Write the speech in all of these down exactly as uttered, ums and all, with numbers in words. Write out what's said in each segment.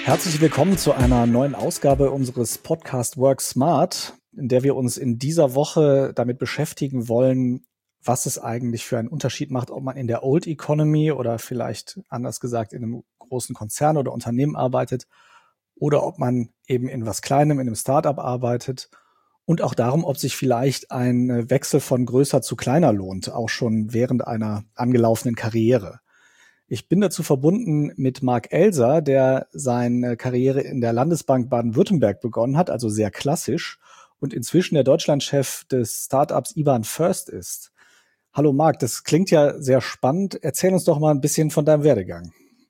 Herzlich willkommen zu einer neuen Ausgabe unseres Podcast Work Smart, in der wir uns in dieser Woche damit beschäftigen wollen, was es eigentlich für einen Unterschied macht, ob man in der Old Economy oder vielleicht anders gesagt in einem großen Konzern oder Unternehmen arbeitet oder ob man eben in was Kleinem, in einem Startup arbeitet, und auch darum, ob sich vielleicht ein Wechsel von größer zu kleiner lohnt, auch schon während einer angelaufenen Karriere. Ich bin dazu verbunden mit Marc Elser, der seine Karriere in der Landesbank Baden-Württemberg begonnen hat, also sehr klassisch, und inzwischen der Deutschlandchef des Startups IBAN First ist. Hallo Marc, das klingt ja sehr spannend. Erzähl uns doch mal ein bisschen von deinem Werdegang.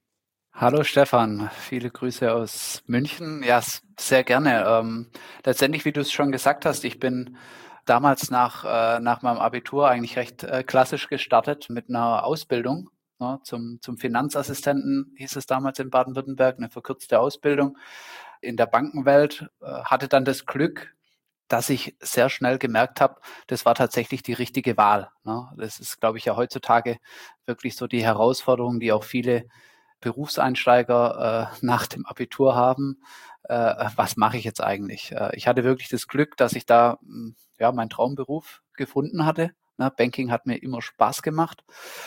Hallo Stefan, viele Grüße aus München. Ja, s- sehr gerne. Ähm, letztendlich, wie du es schon gesagt hast, ich bin damals nach, äh, nach meinem Abitur eigentlich recht äh, klassisch gestartet mit einer Ausbildung. Ne, zum, zum Finanzassistenten hieß es damals in Baden-Württemberg, eine verkürzte Ausbildung in der Bankenwelt. Äh, hatte dann das Glück, dass ich sehr schnell gemerkt habe, das war tatsächlich die richtige Wahl. Ne? Das ist, glaube ich, ja heutzutage wirklich so die Herausforderung, die auch viele Berufseinsteiger äh, nach dem Abitur haben. Äh, was mache ich jetzt eigentlich? Äh, ich hatte wirklich das Glück, dass ich da mh, ja meinen Traumberuf gefunden hatte. Ne? Banking hat mir immer Spaß gemacht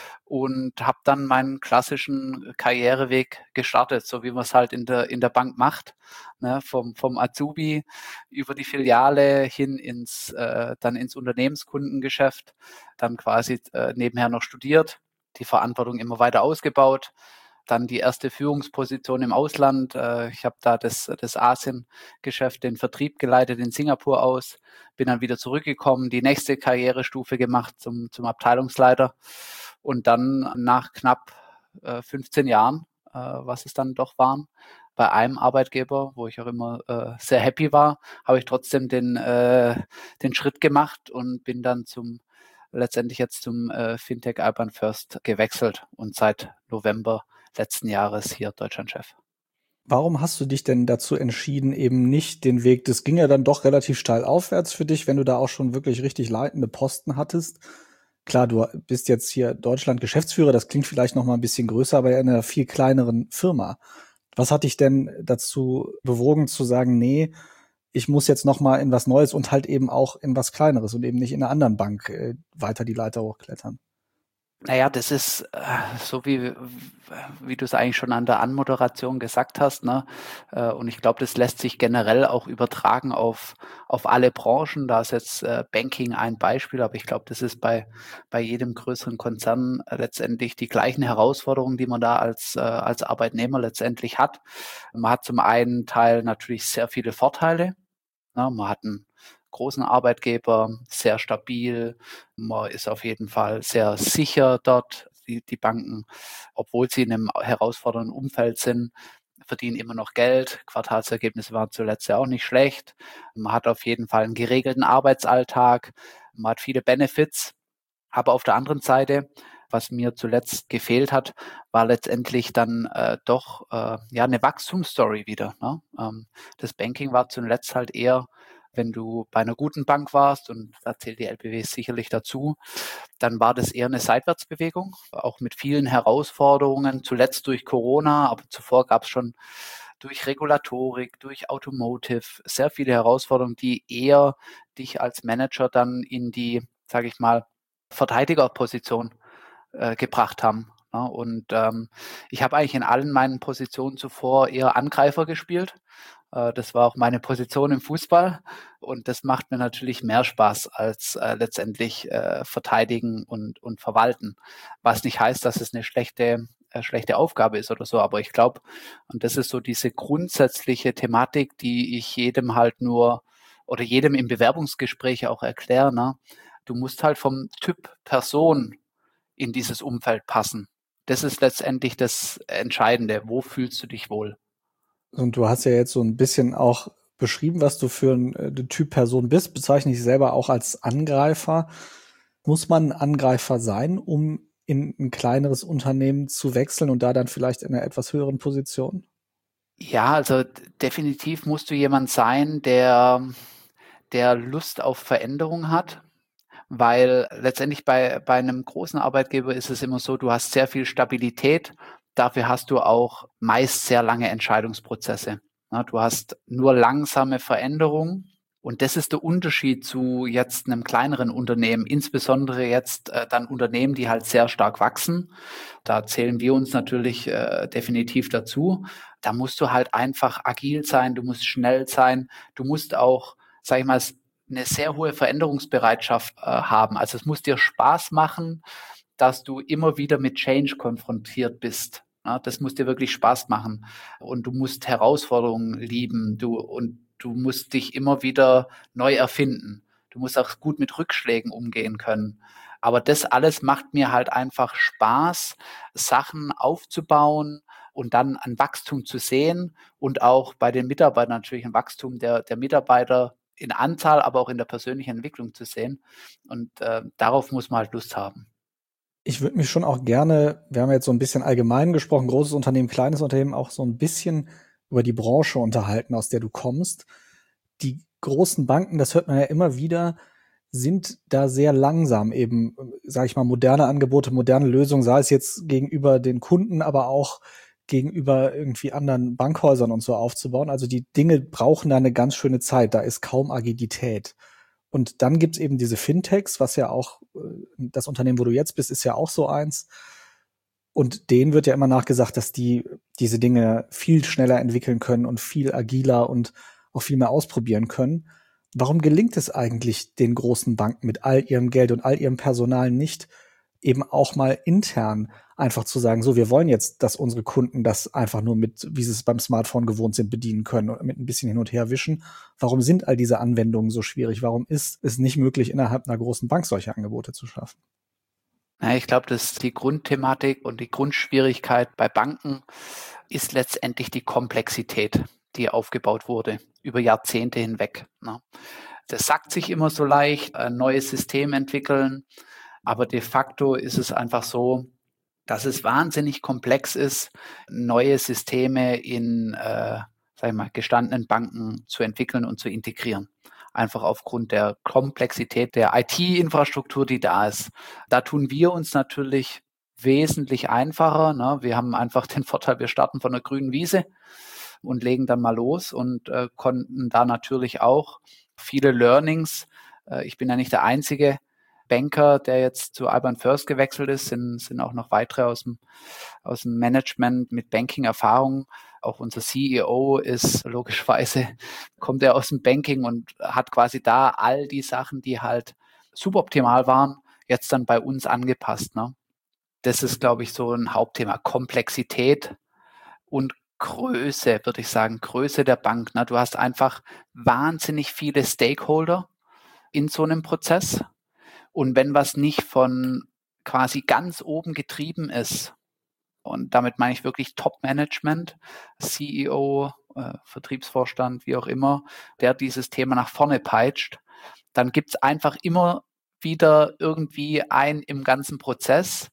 und habe dann meinen klassischen Karriereweg gestartet, so wie man es halt in der in der Bank macht, ne? vom vom Azubi über die Filiale hin ins äh, dann ins Unternehmenskundengeschäft, dann quasi äh, nebenher noch studiert, die Verantwortung immer weiter ausgebaut, dann die erste Führungsposition im Ausland. Äh, ich habe da das, das Asien-Geschäft, den Vertrieb geleitet in Singapur aus, bin dann wieder zurückgekommen, die nächste Karrierestufe gemacht zum, zum Abteilungsleiter und dann nach knapp äh, fünfzehn Jahren, äh, was es dann doch waren, bei einem Arbeitgeber, wo ich auch immer äh, sehr happy war, habe ich trotzdem den, äh, den Schritt gemacht und bin dann zum letztendlich jetzt zum äh, Fintech IBAN First gewechselt und seit November letzten Jahres hier Deutschlandchef. Warum hast du dich denn dazu entschieden, eben nicht den Weg, das ging ja dann doch relativ steil aufwärts für dich, wenn du da auch schon wirklich richtig leitende Posten hattest. Klar, du bist jetzt hier Deutschland-Geschäftsführer, das klingt vielleicht noch mal ein bisschen größer, aber ja in einer viel kleineren Firma. Was hat dich denn dazu bewogen zu sagen, nee, ich muss jetzt noch mal in was Neues und halt eben auch in was Kleineres und eben nicht in einer anderen Bank äh, weiter die Leiter hochklettern? Naja, das ist äh, so wie, wie du es eigentlich schon an der Anmoderation gesagt hast, ne? Äh, und ich glaube, das lässt sich generell auch übertragen auf, auf alle Branchen. Da ist jetzt äh, Banking ein Beispiel, aber ich glaube, das ist bei, bei jedem größeren Konzern äh, letztendlich die gleichen Herausforderungen, die man da als, äh, als Arbeitnehmer letztendlich hat. Man hat zum einen Teil natürlich sehr viele Vorteile. Ne? Man hat einen großen Arbeitgeber, sehr stabil. Man ist auf jeden Fall sehr sicher dort. Die, die Banken, obwohl sie in einem herausfordernden Umfeld sind, verdienen immer noch Geld. Quartalsergebnisse waren zuletzt ja auch nicht schlecht. Man hat auf jeden Fall einen geregelten Arbeitsalltag. Man hat viele Benefits. Aber auf der anderen Seite, was mir zuletzt gefehlt hat, war letztendlich dann äh, doch äh, ja eine Wachstumsstory wieder. Ne? Ähm, das Banking war zuletzt halt eher, wenn du bei einer guten Bank warst, und da zählt die L B W sicherlich dazu, dann war das eher eine Seitwärtsbewegung, auch mit vielen Herausforderungen, zuletzt durch Corona, aber zuvor gab es schon durch Regulatorik, durch Automotive sehr viele Herausforderungen, die eher dich als Manager dann in die, sage ich mal, Verteidigerposition äh, gebracht haben. Ja, und ähm, ich habe eigentlich in allen meinen Positionen zuvor eher Angreifer gespielt. Äh, das war auch meine Position im Fußball. Und das macht mir natürlich mehr Spaß als äh, letztendlich äh, verteidigen und, und verwalten. Was nicht heißt, dass es eine schlechte, äh, schlechte Aufgabe ist oder so. Aber ich glaube, und das ist so diese grundsätzliche Thematik, die ich jedem halt nur oder jedem im Bewerbungsgespräch auch erkläre. Ne? Du musst halt vom Typ Person in dieses Umfeld passen. Das ist letztendlich das Entscheidende. Wo fühlst du dich wohl? Und du hast ja jetzt so ein bisschen auch beschrieben, was du für ein äh, Typ Person bist, bezeichne ich selber auch als Angreifer. Muss man ein Angreifer sein, um in ein kleineres Unternehmen zu wechseln und da dann vielleicht in einer etwas höheren Position? Ja, also d- definitiv musst du jemand sein, der, der Lust auf Veränderung hat, weil letztendlich bei, bei einem großen Arbeitgeber ist es immer so, du hast sehr viel Stabilität. dafür hast du auch meist sehr lange Entscheidungsprozesse. Ja, du hast nur langsame Veränderungen. Und das ist der Unterschied zu jetzt einem kleineren Unternehmen, insbesondere jetzt äh, dann Unternehmen, die halt sehr stark wachsen. Da zählen wir uns natürlich äh, definitiv dazu. Da musst du halt einfach agil sein, du musst schnell sein, du musst auch, sag ich mal, eine sehr hohe Veränderungsbereitschaft äh, haben. Also es muss dir Spaß machen, dass du immer wieder mit Change konfrontiert bist. Ja, das muss dir wirklich Spaß machen. Und du musst Herausforderungen lieben. Du, und du musst dich immer wieder neu erfinden. Du musst auch gut mit Rückschlägen umgehen können. Aber das alles macht mir halt einfach Spaß, Sachen aufzubauen und dann ein Wachstum zu sehen und auch bei den Mitarbeitern natürlich ein Wachstum der, der Mitarbeiter in Anzahl, aber auch in der persönlichen Entwicklung zu sehen. Und äh, darauf muss man halt Lust haben. Ich würde mich schon auch gerne, wir haben jetzt so ein bisschen allgemein gesprochen, großes Unternehmen, kleines Unternehmen, auch so ein bisschen über die Branche unterhalten, aus der du kommst. Die großen Banken, das hört man ja immer wieder, sind da sehr langsam eben, sage ich mal, moderne Angebote, moderne Lösungen, sei es jetzt gegenüber den Kunden, aber auch gegenüber irgendwie anderen Bankhäusern und so aufzubauen. Also die Dinge brauchen da eine ganz schöne Zeit, da ist kaum Agilität. Und dann gibt's eben diese Fintechs, was ja auch, äh, das Unternehmen, wo du jetzt bist, ist ja auch so eins. Und denen wird ja immer nachgesagt, dass die diese Dinge viel schneller entwickeln können und viel agiler und auch viel mehr ausprobieren können. Warum gelingt es eigentlich den großen Banken mit all ihrem Geld und all ihrem Personal nicht, eben auch mal intern einfach zu sagen, so, wir wollen jetzt, dass unsere Kunden das einfach nur mit, wie sie es beim Smartphone gewohnt sind, bedienen können und mit ein bisschen hin und her wischen. Warum sind all diese Anwendungen so schwierig? Warum ist es nicht möglich, innerhalb einer großen Bank solche Angebote zu schaffen? Ja, ich glaube, dass die Grundthematik und die Grundschwierigkeit bei Banken ist letztendlich die Komplexität, die aufgebaut wurde über Jahrzehnte hinweg. Ne? Das sagt sich immer so leicht, ein neues System entwickeln, aber de facto ist es einfach so, dass es wahnsinnig komplex ist, neue Systeme in, äh, sag ich mal, gestandenen Banken zu entwickeln und zu integrieren. Einfach aufgrund der Komplexität der I T-Infrastruktur, die da ist. Da tun wir uns natürlich wesentlich einfacher. Ne? Wir haben einfach den Vorteil, wir starten von der grünen Wiese und legen dann mal los und äh, konnten da natürlich auch viele Learnings. Äh, ich bin ja nicht der einzige Banker, der jetzt zu Alban First gewechselt ist, sind, sind auch noch weitere aus dem, aus dem Management mit Banking-Erfahrung. Auch unser C E O ist logischerweise, kommt er aus dem Banking und hat quasi da all die Sachen, die halt suboptimal waren, jetzt dann bei uns angepasst. Ne? Das ist, glaube ich, so ein Hauptthema. Komplexität und Größe, würde ich sagen, Größe der Bank. Ne? Du hast einfach wahnsinnig viele Stakeholder in so einem Prozess. Und wenn was nicht von quasi ganz oben getrieben ist, und damit meine ich wirklich Top-Management, C E O, äh, Vertriebsvorstand, wie auch immer, der dieses Thema nach vorne peitscht, dann gibt es einfach immer wieder irgendwie einen im ganzen Prozess,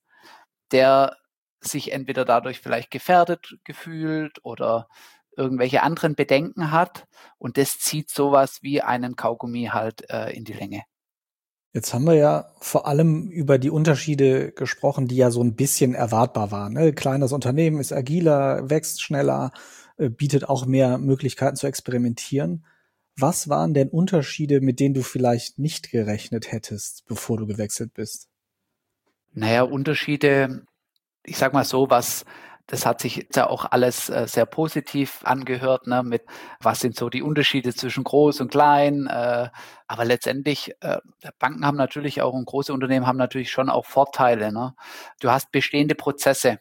der sich entweder dadurch vielleicht gefährdet gefühlt oder irgendwelche anderen Bedenken hat. Und das zieht sowas wie einen Kaugummi halt äh, in die Länge. Jetzt haben wir ja vor allem über die Unterschiede gesprochen, die ja so ein bisschen erwartbar waren. Ne? Kleines Unternehmen ist agiler, wächst schneller, äh, bietet auch mehr Möglichkeiten zu experimentieren. Was waren denn Unterschiede, mit denen du vielleicht nicht gerechnet hättest, bevor du gewechselt bist? Naja, Unterschiede, ich sag mal so, was, das hat sich jetzt ja auch alles äh, sehr positiv angehört, ne, mit was sind so die Unterschiede zwischen groß und klein. Äh, aber letztendlich, äh, Banken haben natürlich auch und große Unternehmen haben natürlich schon auch Vorteile. Ne? Du hast bestehende Prozesse.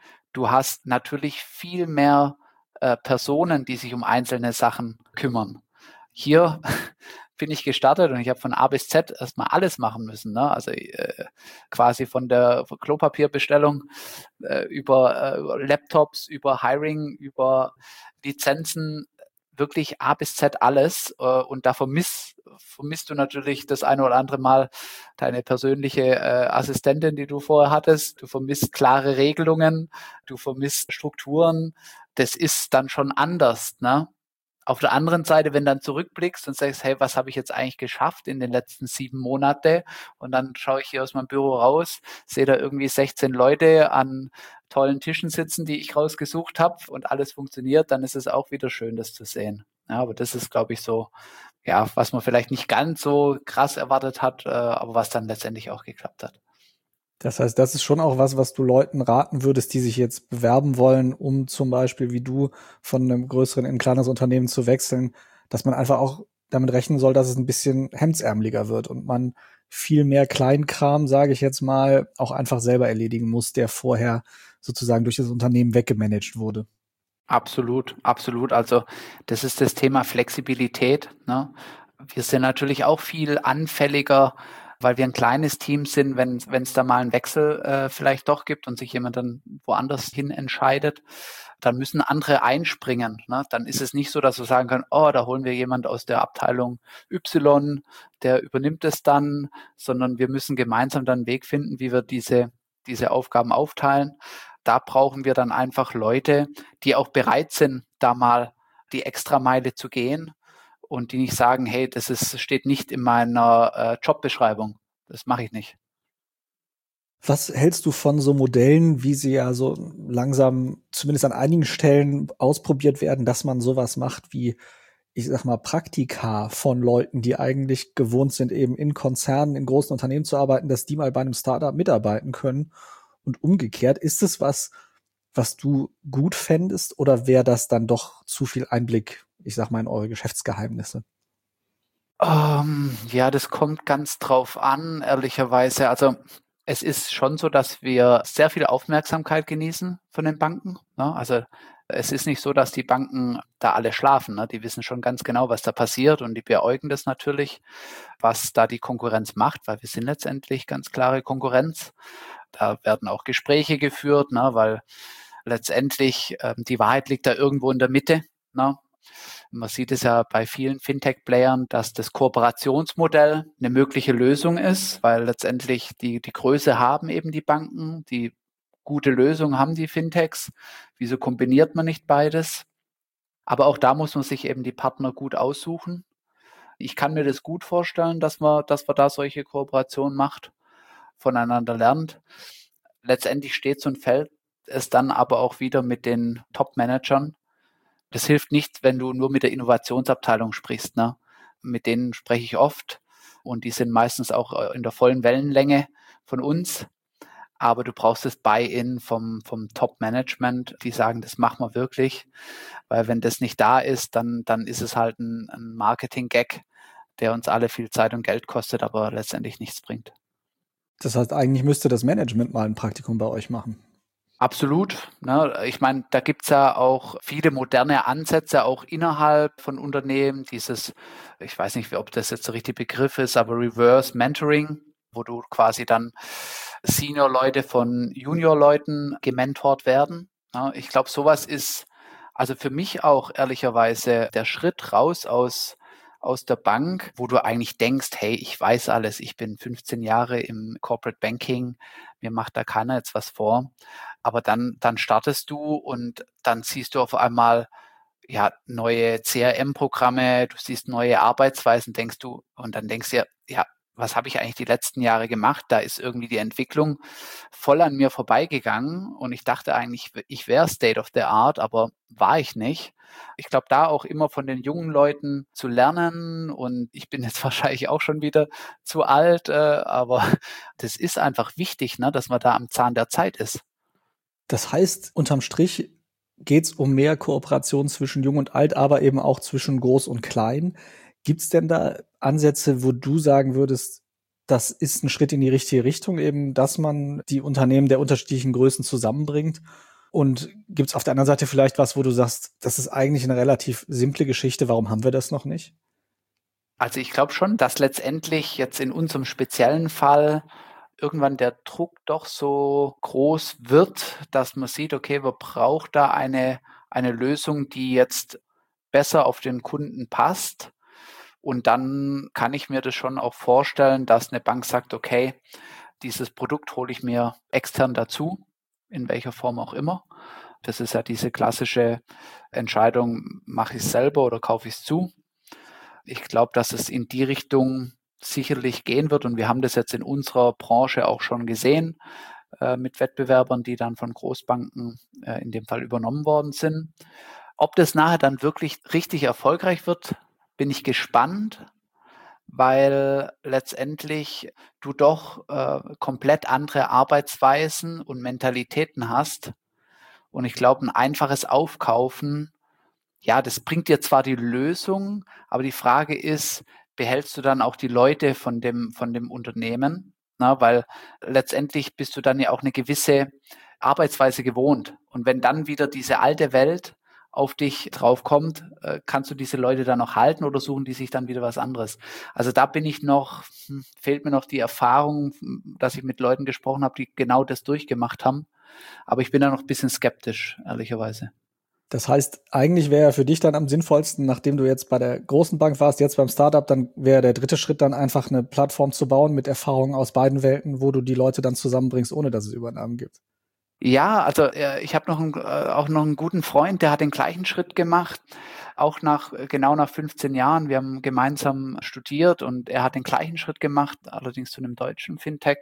Du hast natürlich viel mehr äh, Personen, die sich um einzelne Sachen kümmern. Hier bin ich gestartet und ich habe von A bis Z erstmal alles machen müssen. Ne? Also äh, quasi von der Klopapierbestellung äh, über äh, Laptops, über Hiring, über Lizenzen, wirklich A bis Z alles. Äh, und da vermisst, vermisst du natürlich das eine oder andere Mal deine persönliche äh, Assistentin, die du vorher hattest. Du vermisst klare Regelungen, du vermisst Strukturen. Das ist dann schon anders, ne? Auf der anderen Seite, wenn du dann zurückblickst und sagst, hey, was habe ich jetzt eigentlich geschafft in den letzten sieben Monaten? Und dann schaue ich hier aus meinem Büro raus, sehe da irgendwie sechzehn Leute an tollen Tischen sitzen, die ich rausgesucht habe und alles funktioniert, dann ist es auch wieder schön, das zu sehen. Ja, aber das ist, glaube ich, so, ja, was man vielleicht nicht ganz so krass erwartet hat, äh, aber was dann letztendlich auch geklappt hat. Das heißt, das ist schon auch was, was du Leuten raten würdest, die sich jetzt bewerben wollen, um zum Beispiel wie du von einem größeren in ein kleines Unternehmen zu wechseln, dass man einfach auch damit rechnen soll, dass es ein bisschen hemdsärmeliger wird und man viel mehr Kleinkram, sage ich jetzt mal, auch einfach selber erledigen muss, der vorher sozusagen durch das Unternehmen weggemanagt wurde. Absolut, absolut. Also das ist das Thema Flexibilität, ne? Wir sind natürlich auch viel anfälliger, weil wir ein kleines Team sind, wenn wenn es da mal einen Wechsel äh, vielleicht doch gibt und sich jemand dann woanders hin entscheidet, dann müssen andere einspringen, ne? Dann ist es nicht so, dass wir sagen können, oh, da holen wir jemand aus der Abteilung Y, der übernimmt es dann, sondern wir müssen gemeinsam dann einen Weg finden, wie wir diese diese Aufgaben aufteilen. Da brauchen wir dann einfach Leute, die auch bereit sind, da mal die Extrameile zu gehen und die nicht sagen, hey, das ist, steht nicht in meiner äh, Jobbeschreibung. Das mache ich nicht. Was hältst du von so Modellen, wie sie ja so langsam zumindest an einigen Stellen ausprobiert werden, dass man sowas macht wie, ich sag mal, Praktika von Leuten, die eigentlich gewohnt sind, eben in Konzernen, in großen Unternehmen zu arbeiten, dass die mal bei einem Startup mitarbeiten können und umgekehrt. Ist es was, was du gut fändest oder wäre das dann doch zu viel Einblick, ich sag mal, in eure Geschäftsgeheimnisse? Ähm, ja, das kommt ganz drauf an, ehrlicherweise. Also es ist schon so, dass wir sehr viel Aufmerksamkeit genießen von den Banken, ne? Also es ist nicht so, dass die Banken da alle schlafen, ne? Die wissen schon ganz genau, was da passiert und die beäugen das natürlich, was da die Konkurrenz macht, weil wir sind letztendlich ganz klare Konkurrenz. Da werden auch Gespräche geführt, ne? Weil letztendlich ähm, die Wahrheit liegt da irgendwo in der Mitte, ne? Man sieht es ja bei vielen Fintech-Playern, dass das Kooperationsmodell eine mögliche Lösung ist, weil letztendlich die, die Größe haben eben die Banken, die gute Lösung haben die Fintechs. Wieso kombiniert man nicht beides? Aber auch da muss man sich eben die Partner gut aussuchen. Ich kann mir das gut vorstellen, dass man, dass man da solche Kooperationen macht, voneinander lernt. Letztendlich steht so ein Feld es dann aber auch wieder mit den Top-Managern. Das hilft nicht, wenn du nur mit der Innovationsabteilung sprichst, ne? Mit denen spreche ich oft und die sind meistens auch in der vollen Wellenlänge von uns. Aber du brauchst das Buy-in vom, vom Top-Management, die sagen, das machen wir wirklich. Weil wenn das nicht da ist, dann, dann ist es halt ein, ein Marketing-Gag, der uns alle viel Zeit und Geld kostet, aber letztendlich nichts bringt. Das heißt, eigentlich müsste das Management mal ein Praktikum bei euch machen. Absolut. Ne? Ich meine, da gibt's ja auch viele moderne Ansätze, auch innerhalb von Unternehmen. Dieses, ich weiß nicht, ob das jetzt der richtige Begriff ist, aber Reverse Mentoring, wo du quasi dann Senior-Leute von Junior-Leuten gementort werden. Ja, ich glaube, sowas ist also für mich auch ehrlicherweise der Schritt raus aus aus der Bank, wo du eigentlich denkst, hey, ich weiß alles, ich bin fünfzehn Jahre im Corporate Banking, mir macht da keiner jetzt was vor. Aber dann, dann startest du und dann siehst du auf einmal ja neue C R M-Programme, du siehst neue Arbeitsweisen, denkst du, und dann denkst du ja, ja, was habe ich eigentlich die letzten Jahre gemacht? Da ist irgendwie die Entwicklung voll an mir vorbeigegangen und ich dachte eigentlich, ich wäre State of the Art, aber war ich nicht. Ich glaube, da auch immer von den jungen Leuten zu lernen und ich bin jetzt wahrscheinlich auch schon wieder zu alt, äh, aber das ist einfach wichtig, ne, dass man da am Zahn der Zeit ist. Das heißt, unterm Strich geht's um mehr Kooperation zwischen Jung und Alt, aber eben auch zwischen Groß und Klein. Gibt's denn da Ansätze, wo du sagen würdest, das ist ein Schritt in die richtige Richtung, eben, dass man die Unternehmen der unterschiedlichen Größen zusammenbringt? Und gibt's auf der anderen Seite vielleicht was, wo du sagst, das ist eigentlich eine relativ simple Geschichte, warum haben wir das noch nicht? Also ich glaube schon, dass letztendlich jetzt in unserem speziellen Fall irgendwann der Druck doch so groß wird, dass man sieht, okay, man braucht da eine, eine Lösung, die jetzt besser auf den Kunden passt. Und dann kann ich mir das schon auch vorstellen, dass eine Bank sagt, okay, dieses Produkt hole ich mir extern dazu, in welcher Form auch immer. Das ist ja diese klassische Entscheidung, mache ich es selber oder kaufe ich es zu? Ich glaube, dass es in die Richtung sicherlich gehen wird und wir haben das jetzt in unserer Branche auch schon gesehen äh, mit Wettbewerbern, die dann von Großbanken äh, in dem Fall übernommen worden sind. Ob das nachher dann wirklich richtig erfolgreich wird, bin ich gespannt, weil letztendlich du doch äh, komplett andere Arbeitsweisen und Mentalitäten hast. Und ich glaube, ein einfaches Aufkaufen, ja, das bringt dir zwar die Lösung, aber die Frage ist, behältst du dann auch die Leute von dem, von dem Unternehmen? Na, weil letztendlich bist du dann ja auch eine gewisse Arbeitsweise gewohnt. Und wenn dann wieder diese alte Welt auf dich draufkommt, äh, kannst du diese Leute dann noch halten oder suchen die sich dann wieder was anderes? Also da bin ich noch, hm, fehlt mir noch die Erfahrung, dass ich mit Leuten gesprochen habe, die genau das durchgemacht haben. Aber ich bin da noch ein bisschen skeptisch, ehrlicherweise. Das heißt, eigentlich wäre ja für dich dann am sinnvollsten, nachdem du jetzt bei der großen Bank warst, jetzt beim Startup, dann wäre der dritte Schritt dann einfach eine Plattform zu bauen mit Erfahrungen aus beiden Welten, wo du die Leute dann zusammenbringst, ohne dass es Übernahmen gibt. Ja, also äh, ich habe noch einen, äh, auch noch einen guten Freund, der hat den gleichen Schritt gemacht, auch nach äh, genau nach fünfzehn Jahren. Wir haben gemeinsam studiert und er hat den gleichen Schritt gemacht, allerdings zu einem deutschen Fintech.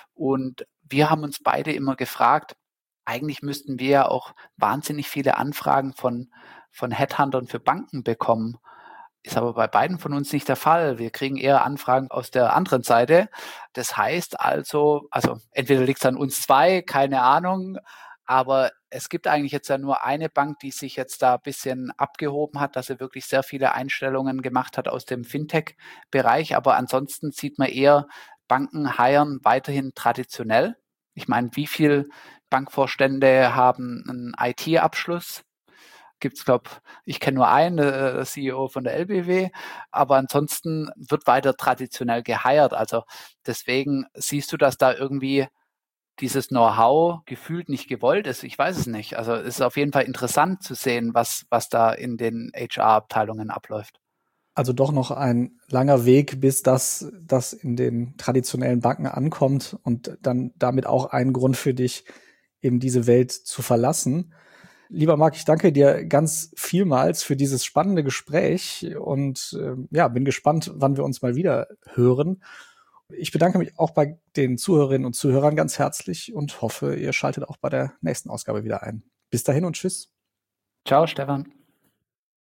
Und wir haben uns beide immer gefragt, eigentlich müssten wir ja auch wahnsinnig viele Anfragen von von Headhuntern für Banken bekommen. Ist aber bei beiden von uns nicht der Fall. Wir kriegen eher Anfragen aus der anderen Seite. Das heißt also, also entweder liegt es an uns zwei, keine Ahnung, aber es gibt eigentlich jetzt ja nur eine Bank, die sich jetzt da ein bisschen abgehoben hat, dass sie wirklich sehr viele Einstellungen gemacht hat aus dem Fintech-Bereich. Aber ansonsten sieht man eher, Banken hiren weiterhin traditionell. Ich meine, wie viele Bankvorstände haben einen I T-Abschluss? Gibt's, glaube ich, kenne nur einen, äh, der C E O von der L B W, aber ansonsten wird weiter traditionell geheiert. Also deswegen siehst du, dass da irgendwie dieses Know-how gefühlt nicht gewollt ist. Ich weiß es nicht. Also es ist auf jeden Fall interessant zu sehen, was, was da in den H R-Abteilungen abläuft. Also doch noch ein langer Weg, bis das, das in den traditionellen Banken ankommt und dann damit auch ein Grund für dich, eben diese Welt zu verlassen. Lieber Marc, ich danke dir ganz vielmals für dieses spannende Gespräch und äh, ja, bin gespannt, wann wir uns mal wieder hören. Ich bedanke mich auch bei den Zuhörerinnen und Zuhörern ganz herzlich und hoffe, ihr schaltet auch bei der nächsten Ausgabe wieder ein. Bis dahin und tschüss. Ciao, Stefan.